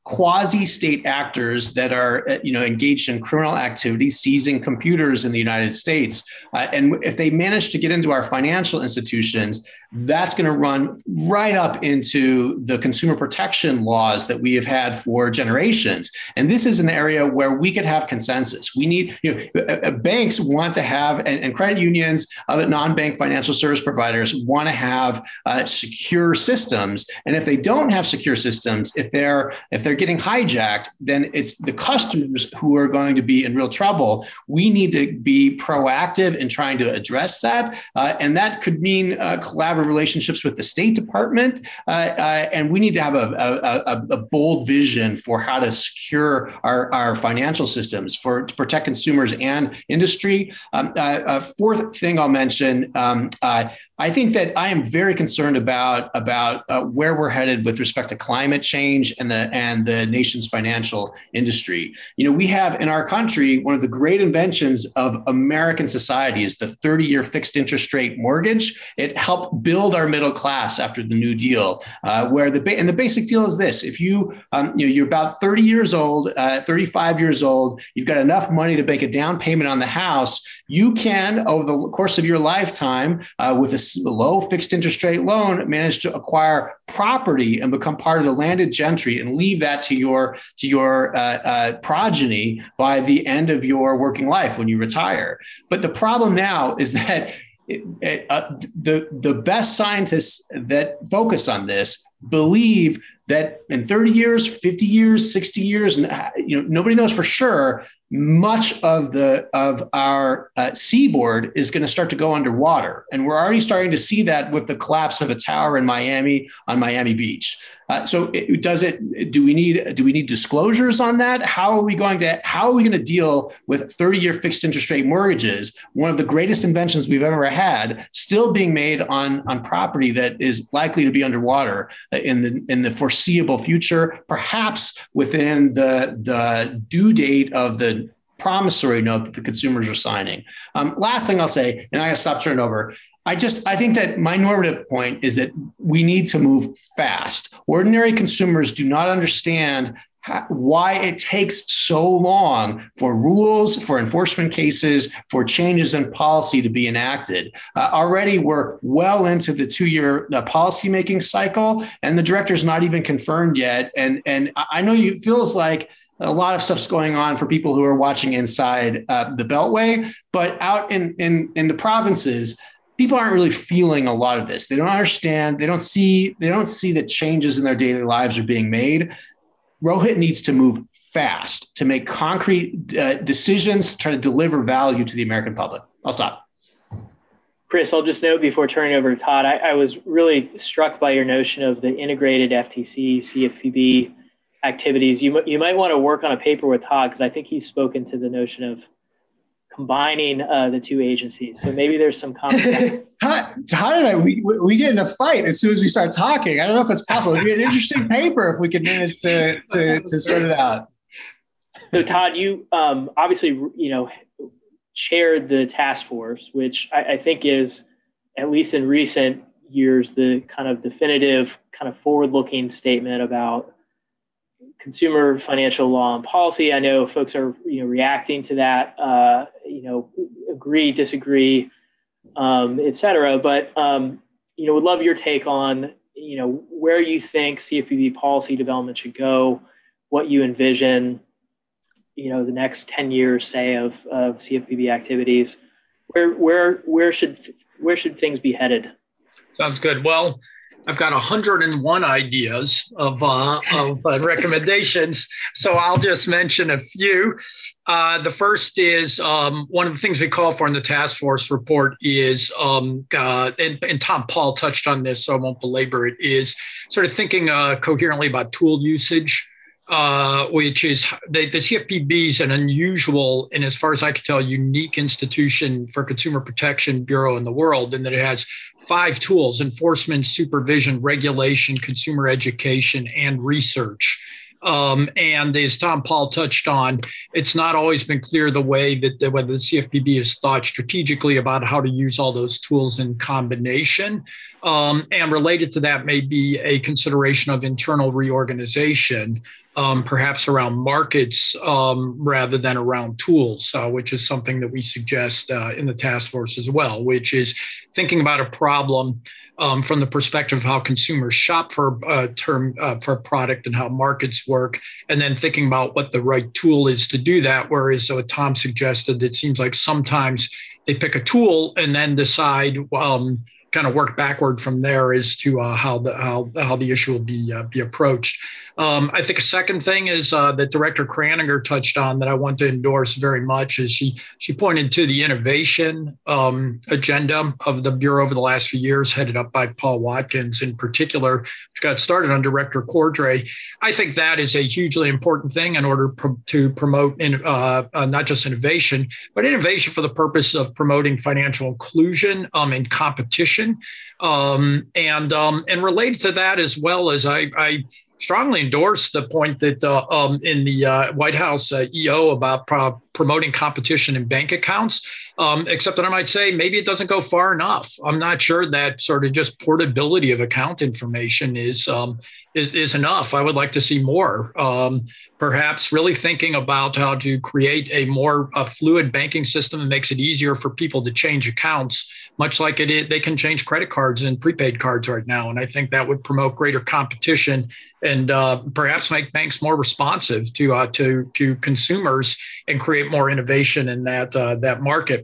quasi-state actors that are, you know, engaged in criminal activity, seizing computers in the United States. Uh, and if they manage to get into our financial institutions, that's going to run right up into the consumer protection laws that we have had for generations. And this is an area where we could have consensus. We need, you know, uh, banks want to have, and, and credit unions, other non-bank financial service providers want to have uh, secure systems. And if they don't have secure systems, if they're if they're getting hijacked, then it's the customers who are going to be in real trouble. We need to be proactive in trying to address that. Uh, and that could mean uh, collaborative relationships with the State Department. Uh, uh, and we need to have a, a, a, a bold vision for how to secure our, our financial systems for to protect consumers and industry. Um, uh, a fourth thing I'll mention, um, uh, I think that I am very concerned about, about uh, where we're headed with respect to climate change and the and the nation's financial industry. You know, we have in our country, one of the great inventions of American society is the thirty-year fixed interest rate mortgage. It helped build our middle class after the New Deal, uh, where the, and the basic deal is this: if you, um, you know, you're about thirty years old, uh, thirty-five years old, you've got enough money to make a down payment on the house, you can, over the course of your lifetime, uh, with a low fixed interest rate loan, manage to acquire property and become part of the landed gentry and leave that to your to your uh, uh, progeny by the end of your working life when you retire. But the problem now is that it, it, uh, the the best scientists that focus on this believe that in thirty years, fifty years, sixty years, and you know, nobody knows for sure, much of the of our uh, seaboard is going to start to go underwater. And we're already starting to see that with the collapse of a tower in Miami on Miami Beach. Uh, so it, does it, do we need, do we need disclosures on that? How are we going to, how are we going to deal with thirty-year fixed interest rate mortgages, one of the greatest inventions we've ever had, still being made on, on property that is likely to be underwater in the, in the foreseeable future, perhaps within the, the due date of the promissory note that the consumers are signing. Um, last thing I'll say, and I gotta stop turning over. I just, I think that my normative point is that we need to move fast. Ordinary consumers do not understand how, why it takes so long for rules, for enforcement cases, for changes in policy to be enacted. Uh, already we're well into the two-year uh, policymaking cycle, and the director's not even confirmed yet. And, and I know it feels like a lot of stuff's going on for people who are watching inside uh, the Beltway, but out in, in, in the provinces, people aren't really feeling a lot of this. They don't understand. They don't see, they don't see that changes in their daily lives are being made. Rohit needs to move fast to make concrete uh, decisions, to try to deliver value to the American public. I'll stop. Chris, I'll just note before turning over to Todd, I, I was really struck by your notion of the integrated F T C, C F P B activities. You, you might want to work on a paper with Todd, because I think he's spoken to the notion of combining uh, the two agencies. So maybe there's some common. Todd, Todd and I, we, we get in a fight as soon as we start talking. I don't know if it's possible. It'd be an interesting paper if we could manage to, to, to sort it out. So Todd, you um, obviously, you know, chaired the task force, which I, I think is, at least in recent years, the kind of definitive kind of forward-looking statement about consumer financial law and policy. I know folks are, you know, reacting to that, uh, you know, agree, disagree, um, et cetera. But, um, you know, would love your take on, you know, where you think C F P B policy development should go, what you envision, you know, the next ten years, say, of, of C F P B activities. Where, where, where should, where should things be headed? Sounds good. Well, I've got one hundred one ideas of, uh, of uh, recommendations, so I'll just mention a few. Uh, the first is um, one of the things we call for in the task force report is, um, uh, and, and Tom Paul touched on this, so I won't belabor it, is sort of thinking uh, coherently about tool usage. Uh, which is the, the C F P B is an unusual and, as far as I can tell, unique institution for consumer protection bureau in the world, in that it has five tools: enforcement, supervision, regulation, consumer education, and research. Um, and as Tom Paul touched on, it's not always been clear the way that the, whether the C F P B has thought strategically about how to use all those tools in combination. Um, and related to that may be a consideration of internal reorganization. um, perhaps around markets um, rather than around tools, uh, which is something that we suggest uh, in the task force as well, which is thinking about a problem um, from the perspective of how consumers shop for a term uh, for a product and how markets work, and then thinking about what the right tool is to do that. Whereas what Tom suggested, it seems like sometimes they pick a tool and then decide um, kind of work backward from there as to uh, how the how how the issue will be uh, be approached. Um, I think a second thing is uh, that Director Kraninger touched on that I want to endorse very much is she she pointed to the innovation um, agenda of the Bureau over the last few years, headed up by Paul Watkins in particular, which got started on Director Cordray. I think that is a hugely important thing in order pro- to promote in, uh, uh, not just innovation, but innovation for the purpose of promoting financial inclusion um, and competition. Um, and um, and related to that as well as I, I strongly endorse the point that uh, um, in the uh, White House uh, E O about pro- promoting competition in bank accounts, um, except that I might say maybe it doesn't go far enough. I'm not sure that sort of just portability of account information is um, is, is enough. I would like to see more. Um, perhaps really thinking about how to create a more uh, fluid banking system that makes it easier for people to change accounts, much like it is, they can change credit cards and prepaid cards right now. And I think that would promote greater competition and uh, perhaps make banks more responsive to uh, to to consumers and create more innovation in that uh, that market.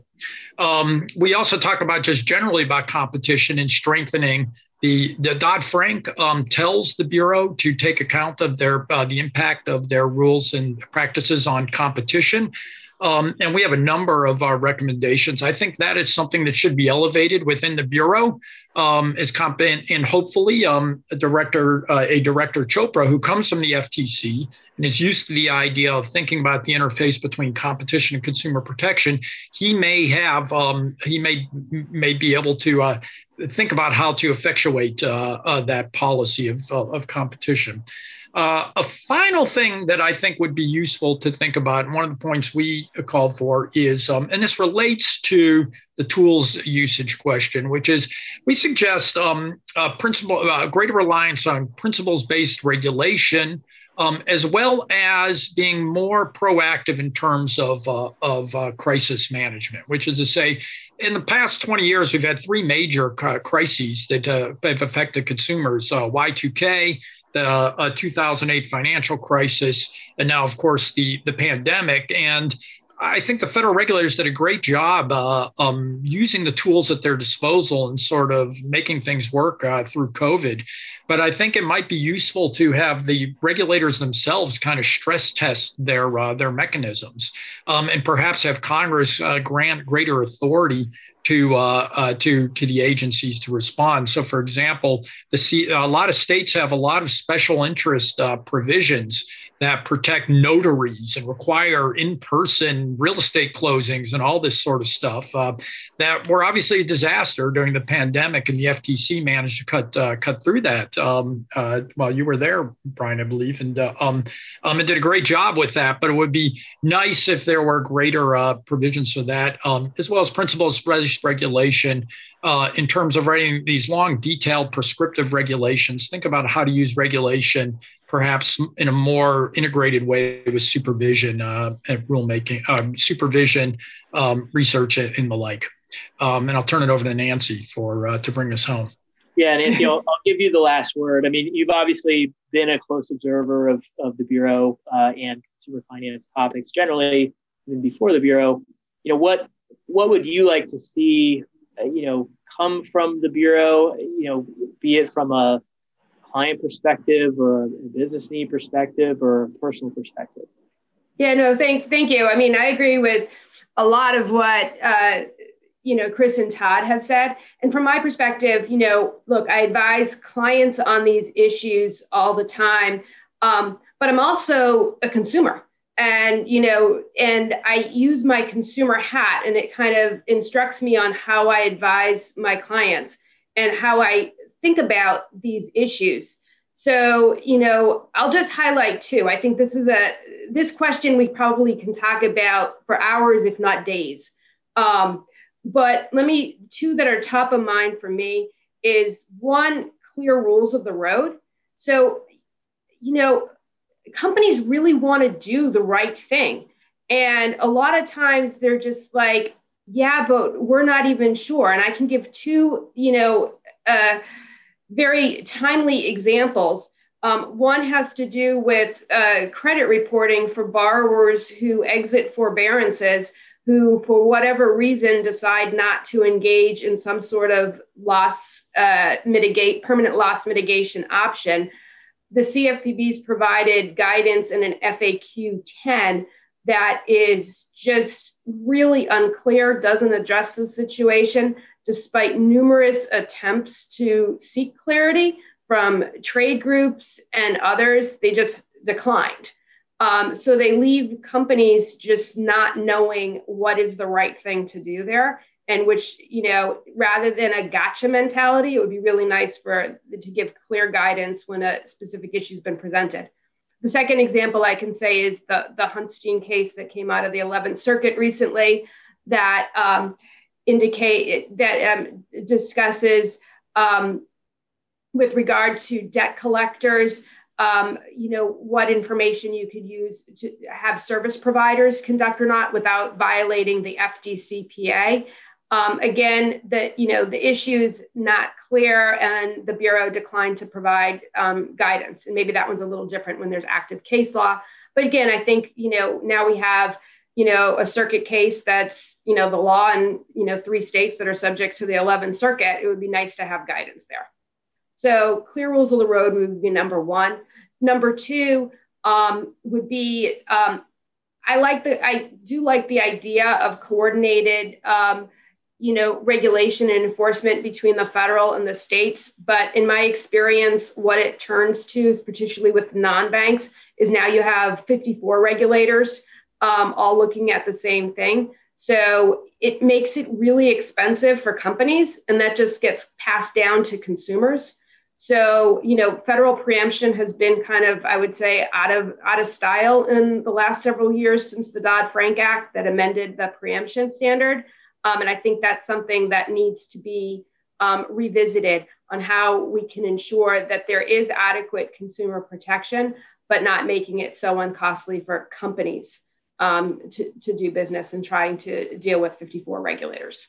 Um, we also talk about just generally about competition and strengthening. The, the Dodd-Frank um, tells the Bureau to take account of their uh, the impact of their rules and practices on competition. Um, and we have a number of our recommendations. I think that is something that should be elevated within the Bureau. Um, is comp- and, and hopefully um, a director, uh, a director Chopra, who comes from the F T C and is used to the idea of thinking about the interface between competition and consumer protection, he may have, um, he may may be able to uh, think about how to effectuate uh, uh, that policy of, uh, of competition. Uh, a final thing that I think would be useful to think about, and one of the points we called for is, um, and this relates to the tools usage question, which is we suggest um, a principle, uh, greater reliance on principles-based regulation, um, as well as being more proactive in terms of, uh, of uh, crisis management, which is to say, in the past twenty years, we've had three major uh, crises that uh, have affected consumers, uh, Y two K, the uh, two thousand eight financial crisis, and now, of course, the, the pandemic. And I think the federal regulators did a great job uh, um, using the tools at their disposal and sort of making things work uh, through COVID. But I think it might be useful to have the regulators themselves kind of stress test their uh, their mechanisms um, and perhaps have Congress uh, grant greater authority to uh, uh, to to the agencies to respond. So, for example, the C- a lot of states have a lot of special interest uh, provisions that protect notaries and require in-person real estate closings and all this sort of stuff uh, that were obviously a disaster during the pandemic, and the F T C managed to cut uh, cut through that. Um, uh, well, you were there, Brian, I believe, and uh, um, um, and did a great job with that. But it would be nice if there were greater uh, provisions for that, um, as well as principles-based regulation uh, in terms of writing these long, detailed, prescriptive regulations. Think about how to use regulation perhaps in a more integrated way with supervision uh, and rulemaking, um, supervision, um, research, and the like. Um, and I'll turn it over to Nancy for uh, to bring us home. Yeah, Nancy, I'll, I'll give you the last word. I mean, you've obviously been a close observer of, of the Bureau uh, and consumer finance topics generally, even before the Bureau. You know, what what would you like to see, uh, you know, come from the Bureau, you know, be it from a client perspective or a business need perspective or a personal perspective? Yeah, no, thank, thank you. I mean, I agree with a lot of what, uh, you know, Chris and Todd have said. And from my perspective, you know, look, I advise clients on these issues all the time, um, but I'm also a consumer. And, you know, and I use my consumer hat, and it kind of instructs me on how I advise my clients and how I think about these issues. So, you know, I'll just highlight two. I think this is a, this question we probably can talk about for hours, if not days. Um, but let me, two that are top of mind for me is one, clear rules of the road. So, you know, companies really want to do the right thing. And a lot of times they're just like, yeah, but we're not even sure. And I can give two, you know, uh, very timely examples. Um, one has to do with uh, credit reporting for borrowers who exit forbearances, who, for whatever reason, decide not to engage in some sort of loss uh, mitigate, permanent loss mitigation option. The C F P B's provided guidance in an F A Q ten that is just really unclear, doesn't address the situation, despite numerous attempts to seek clarity from trade groups and others. They just declined. Um, so they leave companies just not knowing what is the right thing to do there, and which, you know, rather than a gotcha mentality, it would be really nice for to give clear guidance when a specific issue has been presented. The second example I can say is the, the Hunstein case that came out of the eleventh Circuit recently that um, indicate that um, discusses um, with regard to debt collectors, um, you know, what information you could use to have service providers conduct or not without violating the F D C P A. Um, again, the, you know, the issue is not clear and the Bureau declined to provide um, guidance. And maybe that one's a little different when there's active case law. But again, I think, you know, now we have, you know, a circuit case that's, you know, the law in, you know, three states that are subject to the eleventh Circuit. It would be nice to have guidance there. So clear rules of the road would be number one. Number two um, would be, um, I like the, I do like the idea of coordinated, um, you know, regulation and enforcement between the federal and the states. But in my experience, what it turns to, particularly with non-banks, is now you have fifty-four regulators um, all looking at the same thing. So it makes it really expensive for companies, and that just gets passed down to consumers. So, you know, federal preemption has been kind of, I would say, out of out of style in the last several years since the Dodd-Frank Act that amended the preemption standard. Um, and I think that's something that needs to be um, revisited on how we can ensure that there is adequate consumer protection, but not making it so uncostly for companies um, to, to do business and trying to deal with fifty-four regulators.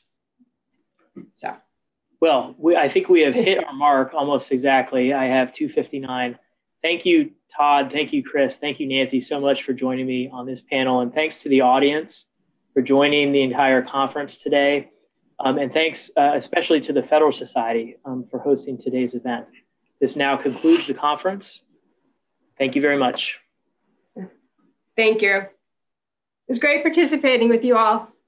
So. Well, we, I think we have hit our mark almost exactly. I have two fifty-nine. Thank you, Todd. Thank you, Chris. Thank you, Nancy, so much for joining me on this panel. And thanks to the audience for joining the entire conference today. Um, and thanks uh, especially to the Federal Society um, for hosting today's event. This now concludes the conference. Thank you very much. Thank you. It was great participating with you all.